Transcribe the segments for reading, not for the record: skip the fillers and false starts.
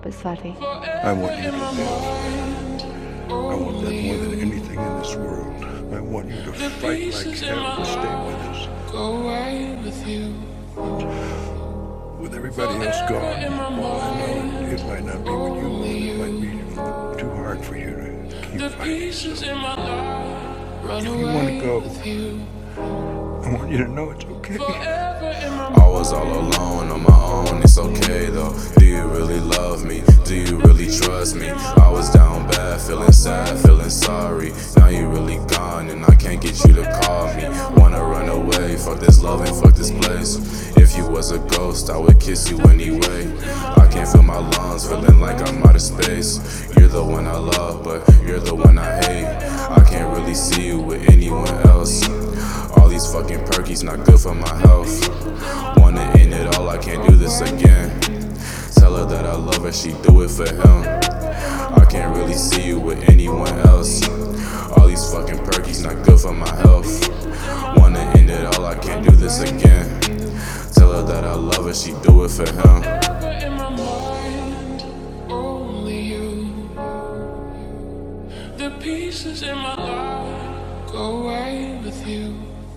Baswati. I want you to live. I want that more than anything in this world. I want you to fight like hell to stay with us. Go away with you. With everybody else gone, well, I know it might not be with you. It might be too hard for you to keep fighting. So if you want to go, I want you to know it's okay. I was all alone on my own, it's okay though. Do you really love me? Do you really trust me? I was down bad, feeling sad, feeling sorry. Now you really gone and I can't get you to call me. Wanna run away, fuck this love and fuck this place. If you was a ghost, I would kiss you anyway. I can't feel my lungs, feeling like I'm out of space. You're the one I love, but you're the one I hate. I can't really see you with anyone else. All these fucking perkies not good for my health. Wanna end it all, I can't do this again. Tell her that I love her, she do it for him. I can't really see you with anyone else. All these fucking perkies not good for my health. Wanna end it all, I can't do this again. Tell her that I love her, she do it for him. In my mind, only you. The pieces in my life go away with you.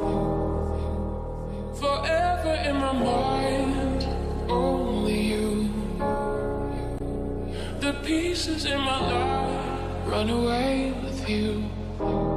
Forever in my mind, only you. The pieces in my life run away with you.